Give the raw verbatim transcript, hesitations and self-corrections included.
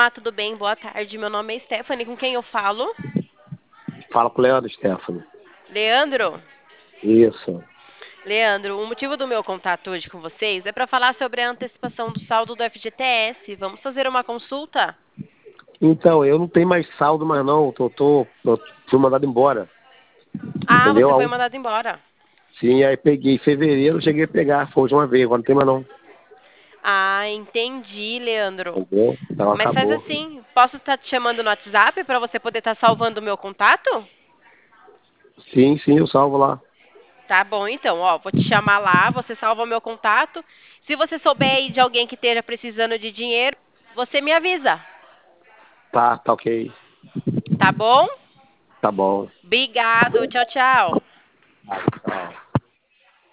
Olá, tudo bem? Boa tarde. Meu nome é Stephanie. Com quem eu falo? Fala com o Leandro, Stephanie. Leandro? Isso. Leandro, o motivo do meu contato hoje com vocês é para falar sobre a antecipação do saldo do F G T S. Vamos fazer uma consulta? Então, eu não tenho mais saldo mais não, tô, tô, tô, fui mandado embora, Ah, entendeu? você foi Aí, mandado embora. sim, aí peguei em fevereiro, cheguei a pegar, foi de uma vez, agora não tem mais não, Ah, entendi, Leandro. entendeu? Então Mas faz acabou. assim, posso estar te chamando no WhatsApp para você poder estar salvando o meu contato? Sim, sim, eu salvo lá. Tá bom, então, ó, vou te chamar lá, você salva o meu contato. Se você souber aí de alguém que esteja precisando de dinheiro, você me avisa, Tá, tá ok. tá bom? Tá bom. Obrigado, tchau, tchau. Tá, tchau.